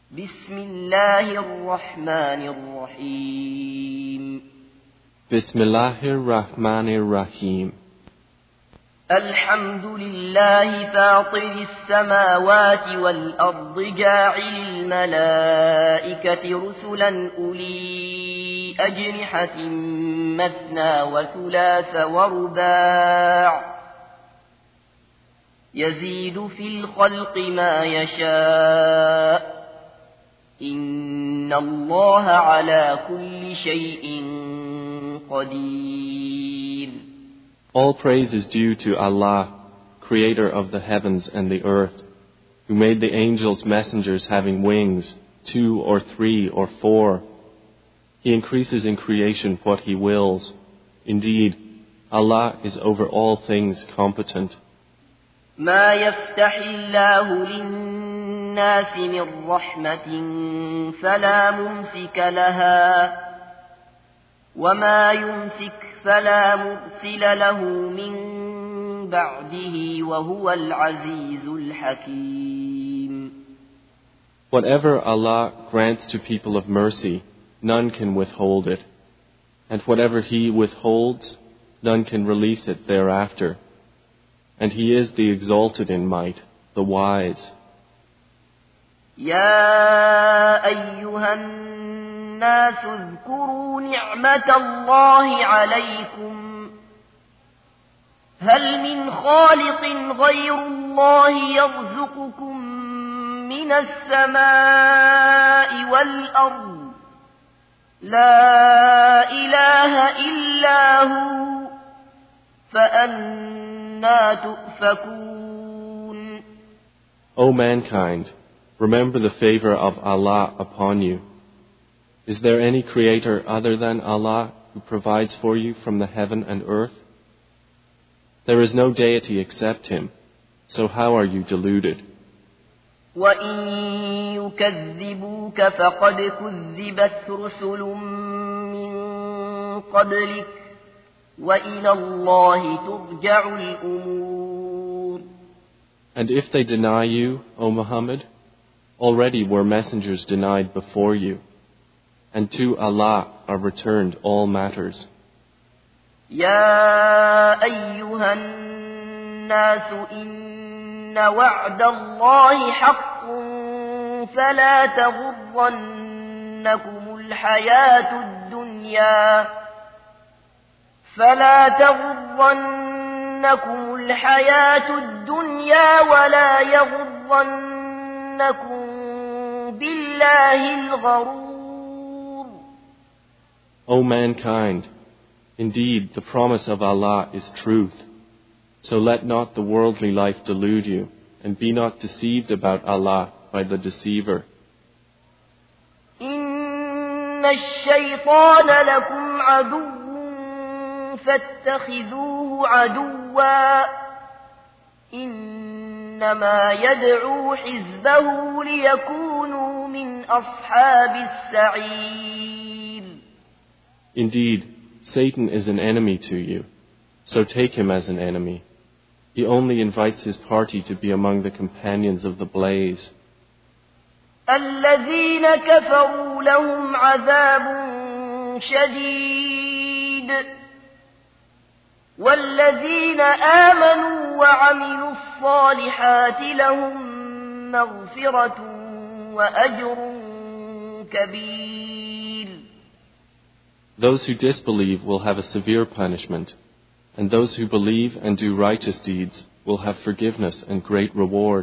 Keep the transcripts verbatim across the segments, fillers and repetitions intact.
بسم الله الرحمن الرحيم بسم الله الرحمن الرحيم الحمد لله فاطر السماوات والأرض جاعل الملائكة رسلا أولي أجنحة مثنى وثلاث ورباع يزيد في الخلق ما يشاء إن الله على كل شيء قدير. All praise is due to Allah, creator of the heavens and the earth, who made the angels messengers having wings, two or three or four. He increases in creation what He wills. Indeed, Allah is over all things competent. ما يفتح الله للناس من رحمة فلا ممسك لها وما يمسك فلا مرسل له من بعده وهو العزيز الحكيم. Whatever Allah grants to people of mercy, none can withhold it. And whatever He withholds, none can release it thereafter. And He is the exalted in might, the wise. يا أيها الناس اذكروا نعمة الله عليكم هل من خالق غير الله يرزقكم من السماء والأرض لا إله إلا هو فأنا تؤفكون. O mankind, remember the favor of Allah upon you. Is there any creator other than Allah who provides for you from the heaven and earth? There is no deity except Him, so how are you deluded? وَإِن يُكَذِّبُوكَ فَقَدْ كُذِّبَتْ رُسُلٌ مِّن قَبْلِكَ وَإِلَى اللَّهِ تُرْجَعُ الْأُمُورُ. And if they deny you, O Muhammad, already were messengers denied before you, and to Allah are returned all matters. يا أيها الناس إن وعد الله حق فلا تغرنكم الحياة الدنيا فلا تغرنكم الحياة الدنيا ولا يغرنكم بالله الغرور. O mankind, indeed the promise of Allah is truth. So let not the worldly life delude you, and be not deceived about Allah by the deceiver. إن الشيطان لكم عدو فاتخذوه عدوا إنما يدعو حزبه ليكونوا من أصحاب السعير. Indeed, Satan is an enemy to you, so take him as an enemy. He only invites his party to be among the companions of the blaze. الذين كفروا لهم عذاب شديد والذين آمنوا وعملوا الصالحات لهم مغفرة وأجر كبير. Those who disbelieve will have a severe punishment, and those who believe and do righteous deeds will have forgiveness and great reward.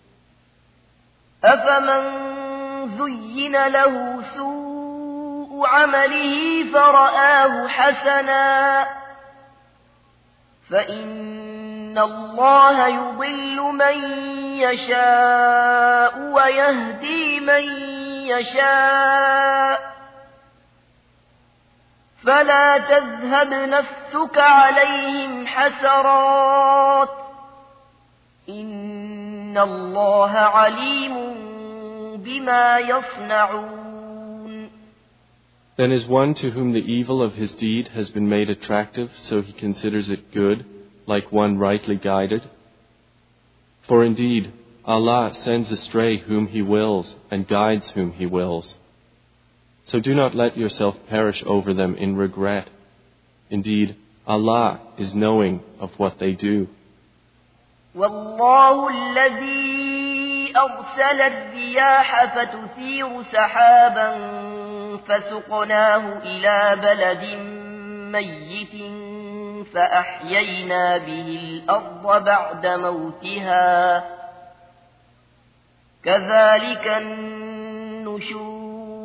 أفمن زين له سوء عمله فرآه حسنا فإن الله يضل من يشاء ويهدي من يشاء فلا تذهب نفسك عليهم حسرات إن الله عليم بما يصنعون. Then is one to whom the evil of his deed has been made attractive, so he considers it good, like one rightly guided? For indeed, Allah sends astray whom He wills and guides whom He wills. So do not let yourself perish over them in regret. Indeed, Allah is knowing of what they do. والله الذي أرسل الرياح فتثير سحابا فسقناه إلى بلد ميت فأحيينا به الأرض بعد موتها كذلك النشور.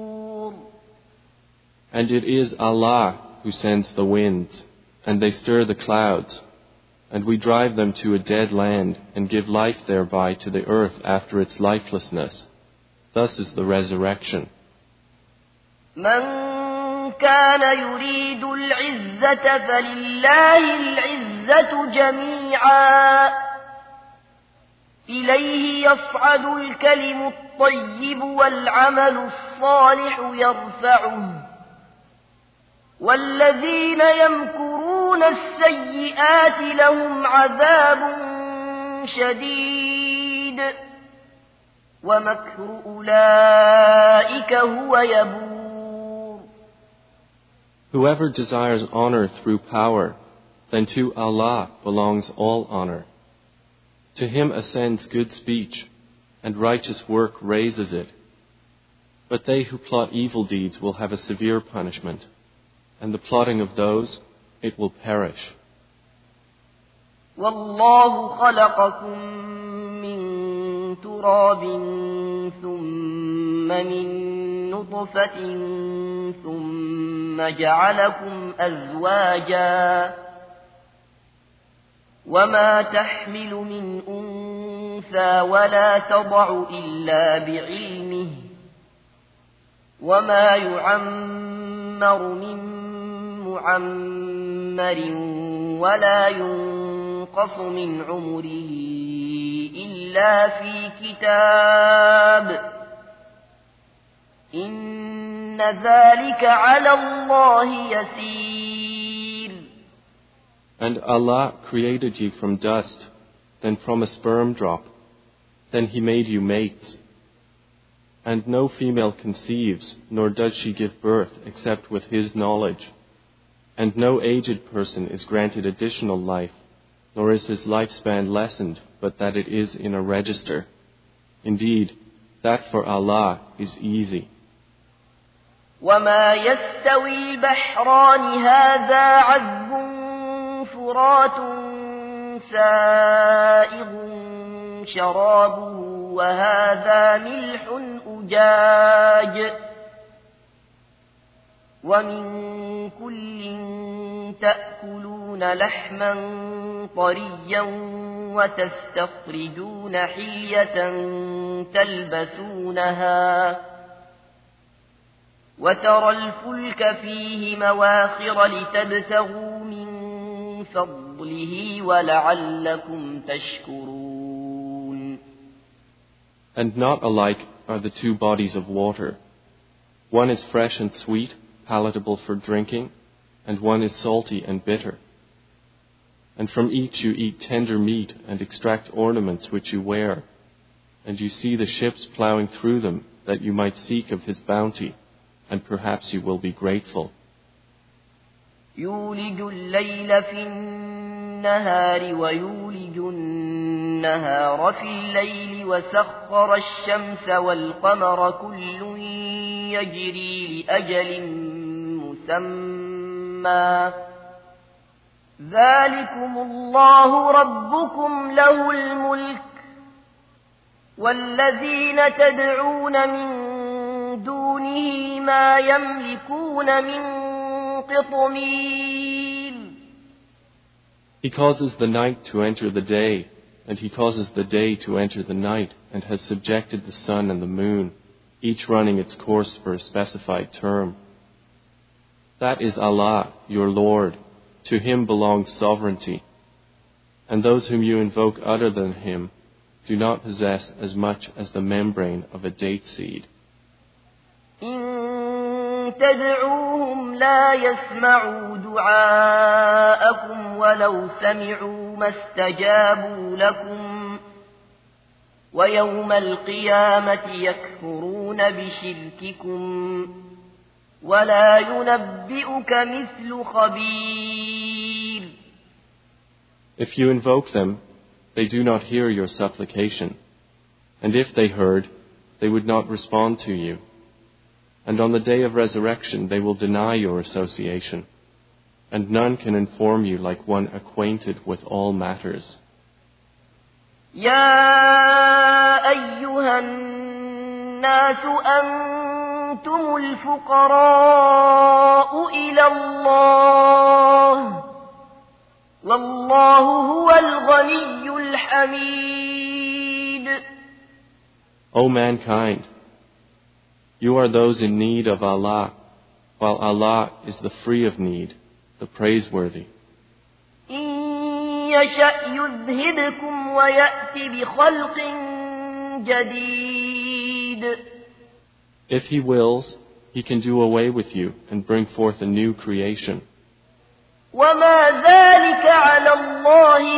And it is Allah who sends the winds, and they stir the clouds, and we drive them to a dead land and give life thereby to the earth after its lifelessness. Thus is the resurrection. من كان يريد العزة فلله العزة جميعا إليه يصعد الكلم الطيب والعمل الصالح يرفعه والذين يمكرون السيئات لهم عذاب شديد ومكر أولئك هو يبور. Whoever desires honor through power, then to Allah belongs all honor. To Him ascends good speech, and righteous work raises it. But they who plot evil deeds will have a severe punishment, and the plotting of those, it will perish. والله خلقكم من تراب ثم من نطفة ثم جعلكم أزواجا وما تحمل من أنثى ولا تضع إلا بعلمه وما يعمر من معمر ولا ينقص من عمره إلا في كتاب إن ذلك على الله يسير. And Allah created you from dust, then from a sperm drop, then He made you mates. And no female conceives, nor does she give birth except with His knowledge. And no aged person is granted additional life, nor is his lifespan lessened, but that it is in a register. Indeed, that for Allah is easy. وما يستوي البحران هذا عذب فرات سائغ شرابه وهذا ملح أجاج ومن كل تأكلون لحما طريا وتستخرجون حلية تلبسونها وترى الفلك فيه مواخر لتبتغوا من فضله ولعلكم تشكرون. And not alike are the two bodies of water. One is fresh and sweet, palatable for drinking, and one is salty and bitter. And from each you eat tender meat and extract ornaments which you wear, and you see the ships ploughing through them that you might seek of His bounty, and perhaps you will be grateful. يولج الليل في النهار ويولج النهار في الليل وسخر الشمس والقمر كل يجري لأجل مسمى ذلكم الله ربكم له الملك والذين تدعون من دونه ما يملكون من قطمير. He causes the night to enter the day, and He causes the day to enter the night, and has subjected the sun and the moon, each running its course for a specified term. That is Allah, your Lord. To Him belongs sovereignty. And those whom you invoke other than Him do not possess as much as the membrane of a date seed. إن تدعوهم لا يسمعوا دعاءكم ولو سمعوا ما استجابوا لكم ويوم القيامة يكفرون بشرككم ولا ينبئك مثل خبير. If you invoke them, they do not hear your supplication, and if they heard, they would not respond to you. And on the day of resurrection they will deny your association, and none can inform you like one acquainted with all matters. يا أيها الناس أنتم الفقراء إلى الله والله هو الغني الحميد. O mankind, you are those in need of Allah, while Allah is the free of need, the praiseworthy. إن يشأ يذهبكم ويأتي بخلق جديد. If He wills, He can do away with you and bring forth a new creation. وما ذلك على الله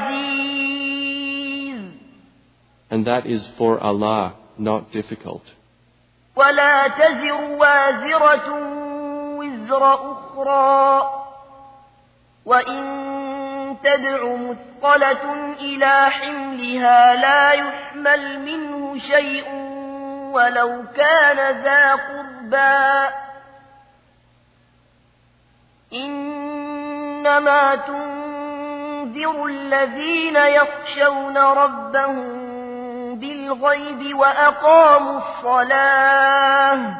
بعزيز. And that is for Allah not difficult. ولا تزر وازرة وزر أخرى وإن تدع مثقلة إلى حملها لا يحمل منه شيء ولو كان ذا قربى إنما تنذر الذين يخشون ربهم بالغيب وأقاموا الصلاة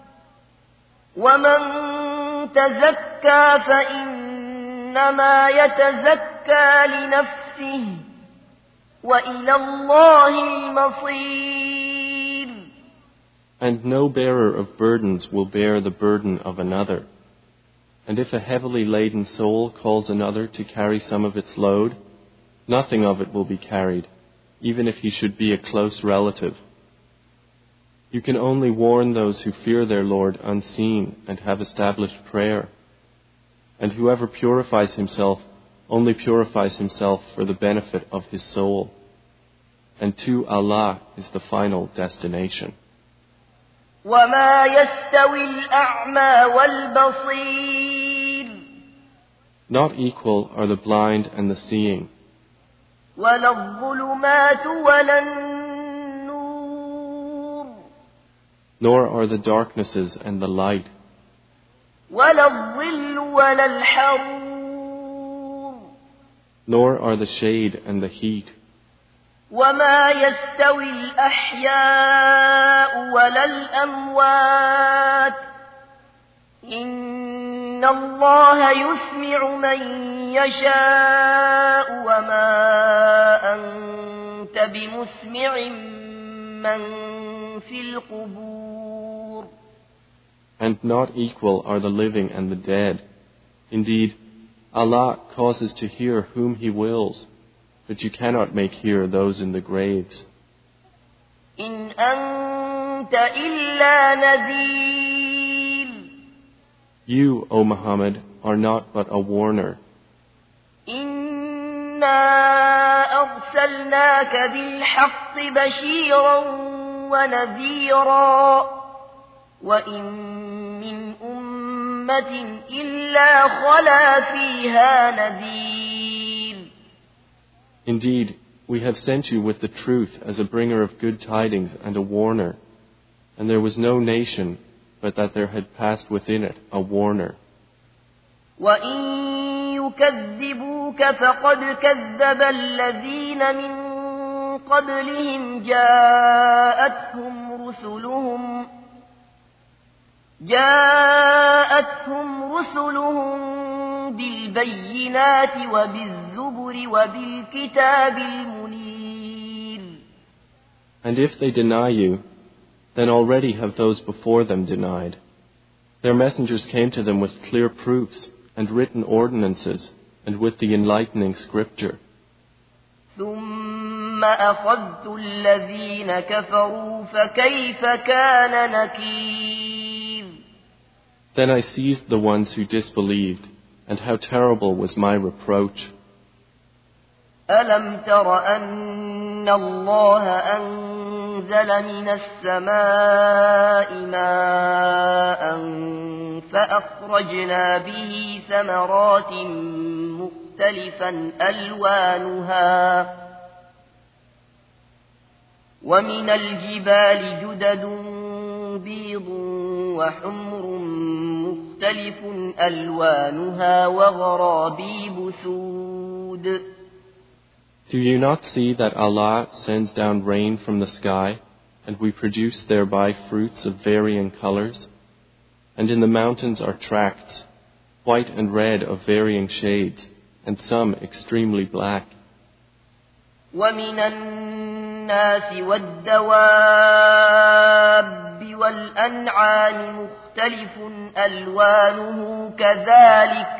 ومن تزكى فإنما يتزكى لنفسه وإلى الله المصير. And no bearer of burdens will bear the burden of another. And if a heavily laden soul calls another to carry some of its load, nothing of it will be carried, even if he should be a close relative. You can only warn those who fear their Lord unseen and have established prayer. And whoever purifies himself only purifies himself for the benefit of his soul. And to Allah is the final destination. وما يستوي الأعمى والبصير. Not equal are the blind and the seeing. ولا الظلمات ولا النور. Nor are the darknesses and the light. ولا الظل ولا الحرور. Nor are the shade and the heat. وما يستوي الأحياء ولا الأموات إن الله يسمع من يشاء وما أنت بمسمع من في القبور. And not equal are the living and the dead. Indeed, Allah causes to hear whom He wills, but you cannot make hear those in the graves. إن أنت إلا نذير. You, O Muhammad, are not but a warner. إنا أرسلناك بالحق بشيرا ونذيرا وإن من أمة إلا خلا فيها نذير. Indeed, we have sent you with the truth as a bringer of good tidings and a warner, and there was no nation but that there had passed within it a warner. وَإِن يُكَذِّبُوكَ فَقَدْ كَذَّبَ الَّذِينَ مِن قَبْلِهِمْ جَاءَتْهُمْ رُسُلُهُمْ جاءتهم رسلهم بالبينات وبالزبر وبالكتاب المنير. And if they deny you, then already have those before them denied. Their messengers came to them with clear proofs and written ordinances and with the enlightening scripture. ثم أخذت الذين كفروا فكيف كان نكير. Then I seized the ones who disbelieved, and how terrible was my reproach. ألم تر أن الله أنزل من السماء ماء فأخرجنا به ثمرات مختلفا ألوانها ومن الجبال جدد بيض وحمر مختلف ألوانها وغرابيب سود. Do you not see that Allah sends down rain from the sky, and we produce thereby fruits of varying colors? And in the mountains are tracts, white and red of varying shades, and some extremely black. وَمِنَ النَّاسِ وَالدَّوَابِّ وَالْأَنْعَامِ مُخْتَلِفٌ أَلْوَانُهُ كَذَلِكَ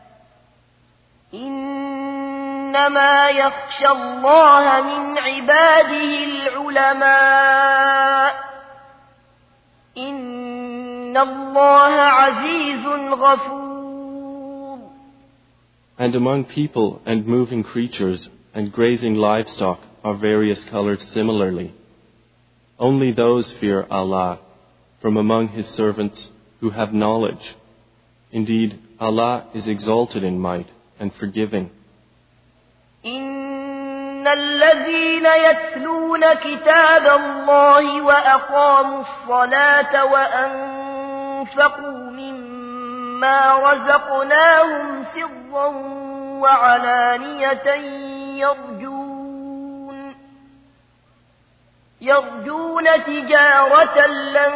إِنَّمَا يَخْشَى اللَّهَ مِنْ عِبَادِهِ الْعُلَمَاءُ إِنَّ اللَّهَ عَزِيزٌ غَفُورٌ. And among people and moving creatures and grazing livestock are various colors similarly. Only those fear Allah from among His servants who have knowledge. Indeed, Allah is exalted in might and forgiving. إن الذين يتلون كتاب الله وأقاموا الصلاة وأنفقوا مما رزقناهم سرا وعلانية يرجون يرجون تجارة لن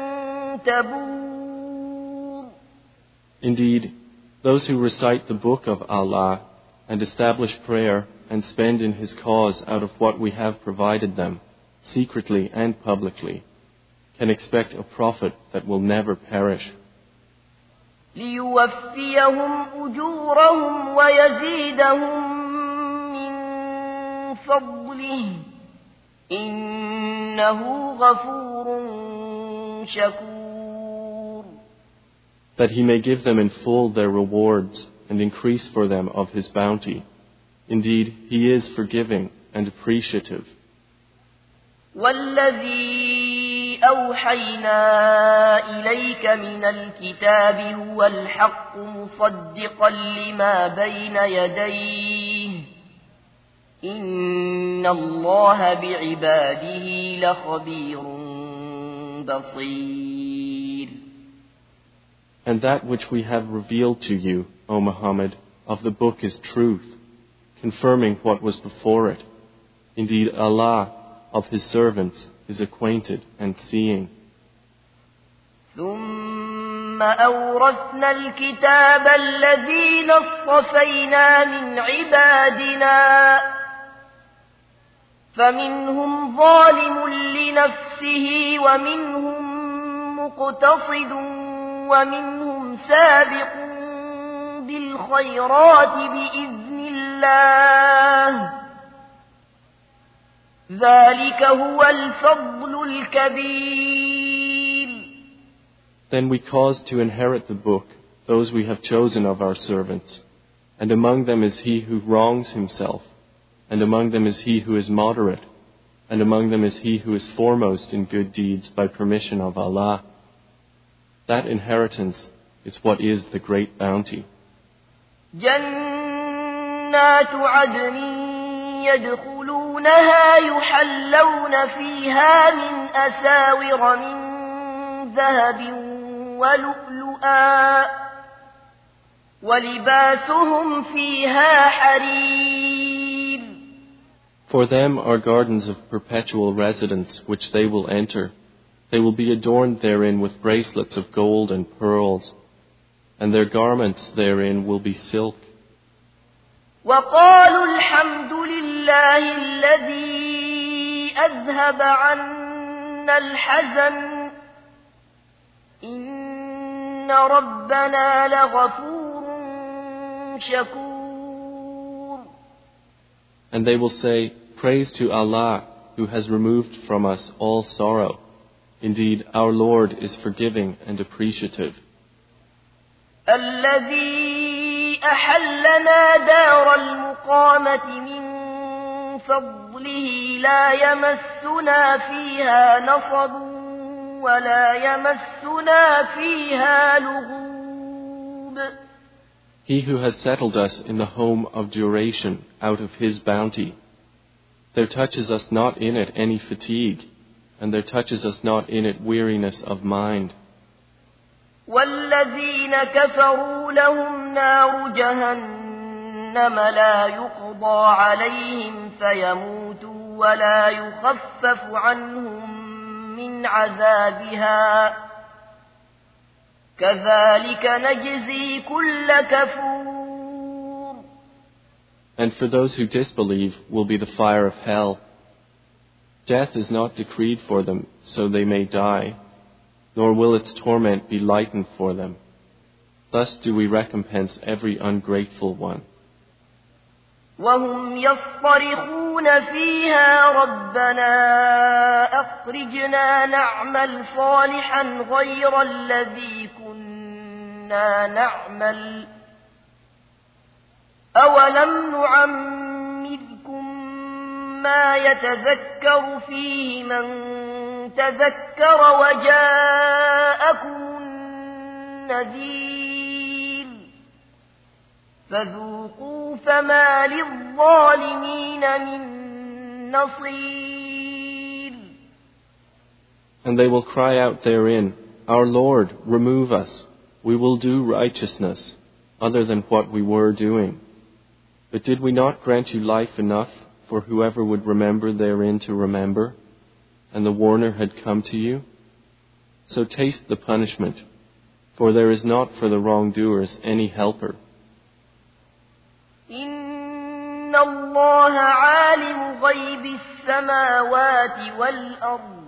تبور. Indeed, those who recite the book of Allah and establish prayer and spend in His cause out of what we have provided them, secretly and publicly, can expect a profit that will never perish. ليوفيهم أجورهم ويزيدهم من فضله إنه غفور شكور. That He may give them in full their rewards and increase for them of His bounty. Indeed, He is forgiving and appreciative. والذي أوحينا إليك من الكتاب هو الحق مصدقا لما بين يديه إن الله بعباده لخبير بصير. And that which we have revealed to you, O Muhammad, of the book is truth, confirming what was before it. Indeed, Allah of His servants is acquainted and seeing. ثم أورثنا الكتاب الذين اصطفينا من عبادنا فمنهم ظالم لنفسه ومنهم مقتصد ومنهم سابق بالخيرات بإذن الله ذلك هو الفضل الكبير. Then we caused to inherit the book those we have chosen of our servants, and among them is he who wrongs himself, and among them is he who is moderate, and among them is he who is foremost in good deeds by permission of Allah. That inheritance is what is the great bounty. جنات عدن يدخلونها يحلون فيها من أساور من ذهب ولؤلؤا ولباسهم فيها حرير. For them are gardens of perpetual residence which they will enter. They will be adorned therein with bracelets of gold and pearls, and their garments therein will be silk. وقالوا الحمد لله الذي أذهب عنا الحزن إن ربنا لغفور شكور. And they will say, praise to Allah who has removed from us all sorrow. Indeed, our Lord is forgiving and appreciative. الذي أحلنا دار المقامة من فضله لا يمسنا فيها نصب ولا يمسنا فيها لغوب. He who has settled us in the home of duration out of His bounty, there touches us not in it any fatigue, and there touches us not in it weariness of mind. والذين كفروا لهم نار جهنم لا يقضى عليهم فيموتوا ولا يخفف عنهم من عذابها كذلك نجزي كل كفور. And for those who disbelieve will be the fire of hell. Death is not decreed for them so they may die, nor will its torment be lightened for them. Thus do we recompense every ungrateful one. وهم يصطرخون فيها ربنا أخرجنا نعمل صالحا غير الذي كنا نعمل أولم نعمركم ما يتذكر فيه من تذكر وجاءكم النذير فذوقوا فما للظالمين من نصير. And they will cry out therein, Our Lord, remove us. We will do righteousness, other than what we were doing. But did we not grant you life enough for whoever would remember therein to remember, and the warner had come to you? So taste the punishment, for there is not for the wrongdoers any helper. إن الله عالم غيب السماوات والأرض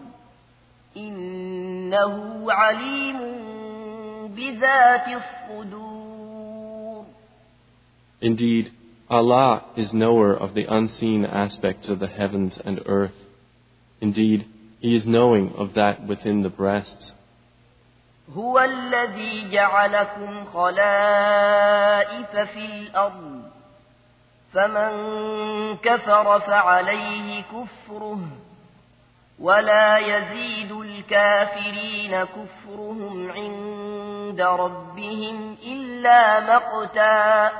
إنه عليم بذات الصدور. Indeed, Allah is knower of the unseen aspects of the heavens and earth. Indeed, He is knowing of that within the breasts. هو الذي جعلكم خلائف في الأرض فمن كفر فعليه كفره ولا يزيد الكافرين كفرهم عند ربهم إلا مقتا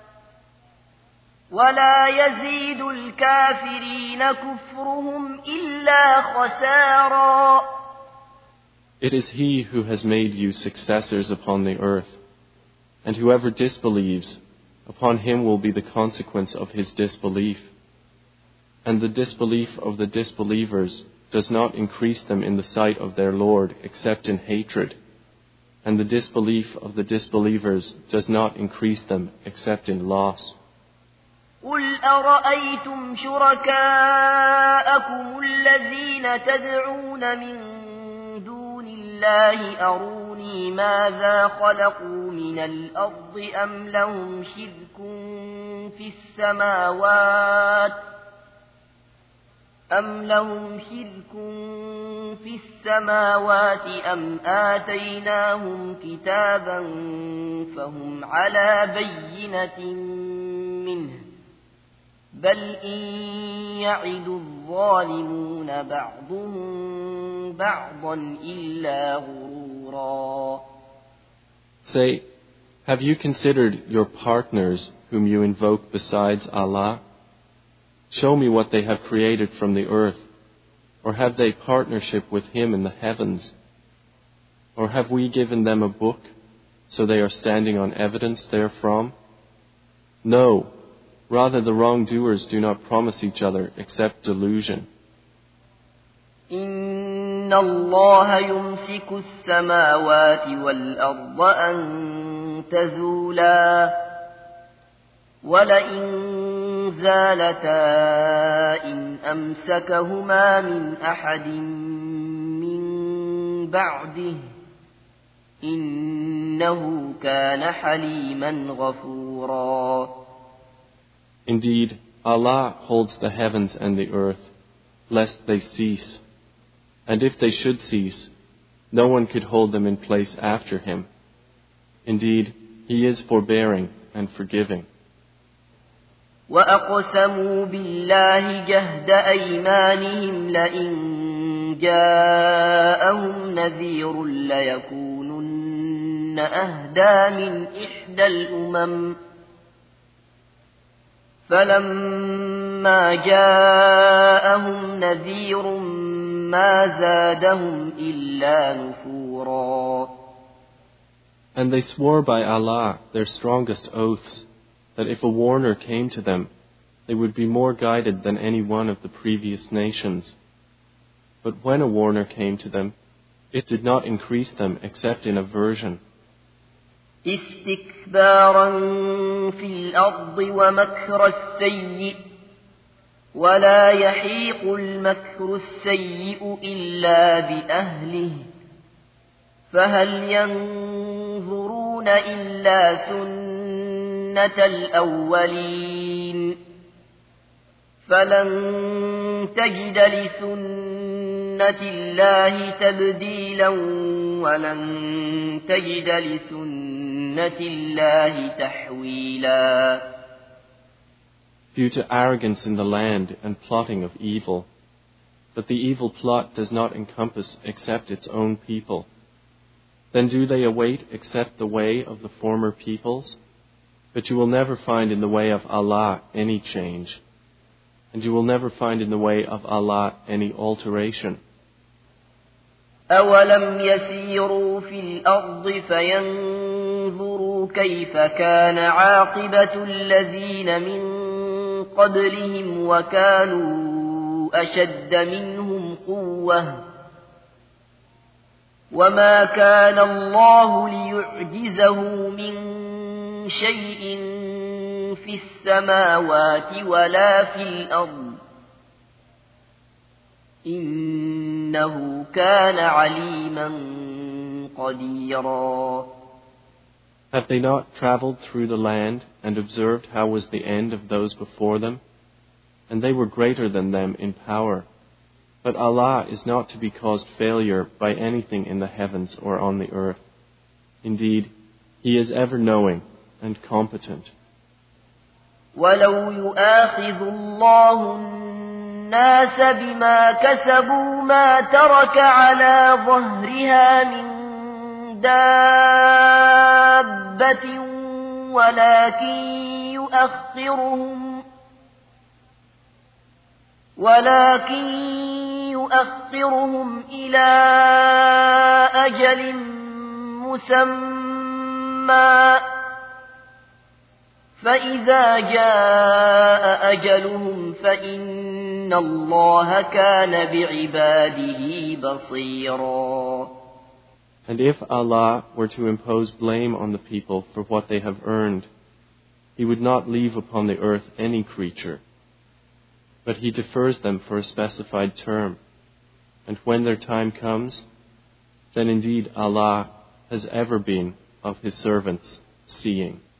ولا يزيد الكافرين كفرهم إلا خسارا. It is He who has made you successors upon the earth, and whoever disbelieves, upon him will be the consequence of his disbelief. And the disbelief of the disbelievers does not increase them in the sight of their Lord except in hatred, and the disbelief of the disbelievers does not increase them except in loss. قل أرأيتم شركاءكم الذين تدعون من دون الله أروني ماذا خلقوا من الأرض أم لهم شرك في السماوات أم لهم شرك في السماوات أم آتيناهم كتابا فهم على بينة منه بل إن يعد الظالمون بعضهم بعضا إلا غرورا. Say, have you considered your partners whom you invoke besides Allah? Show me what they have created from the earth, or have they partnership with Him in the heavens? Or have we given them a book, so they are standing on evidence therefrom? No. Rather, the wrongdoers do not promise each other except delusion. إن الله يمسك السماوات والأرض أن تزولا ولئن زالتا إن أمسكهما من أحد من بعده إنه كان حليما غفورا. Indeed, Allah holds the heavens and the earth, lest they cease. And if they should cease, no one could hold them in place after Him. Indeed, He is forbearing and forgiving. وأقسموا بالله جهد أيمانهم لئن جاءهم نذير ليكونن أهدى من إحدى الأمم فلما جاءهم نذير ما زادهم إلا نفورا. And they swore by Allah their strongest oaths that if a warner came to them, they would be more guided than any one of the previous nations. But when a warner came to them, it did not increase them except in aversion. استكبارا في الأرض ومكر السيء ولا يحيق المكر السيء إلا بأهله فهل ينظرون إلا سنة الأولين فلن تجد لسنة الله تبديلا ولن تجد لسنة الله تحويلا. Due to arrogance in the land and plotting of evil, but the evil plot does not encompass except its own people. Then do they await except the way of the former peoples? But you will never find in the way of Allah any change, and you will never find in the way of Allah any alteration. أولم يسيروا في الأرض فينظروا كيف كان عاقبة الذين من قبلهم وكانوا أشد منهم قوة وما كان الله ليعجزه من شيء في السماوات ولا في الأرض إنه كان عليما قديرا. Have they not traveled through the land and observed how was the end of those before them? And they were greater than them in power. But Allah is not to be caused failure by anything in the heavens or on the earth. Indeed, He is ever knowing and competent. وَلَوْ يُؤَاخِذُ اللَّهُ النَّاسَ بِمَا كَسَبُوا مَا تَرَكَ عَلَى ظَهْرِهَا مِنْ دابة ولكن يؤخرهم ولكن يؤخرهم إلى أجل مسمى فإذا جاء أجلهم فإن الله كان بعباده بصيرا. And if Allah were to impose blame on the people for what they have earned, He would not leave upon the earth any creature. But He defers them for a specified term. And when their time comes, then indeed Allah has ever been of His servants seeing.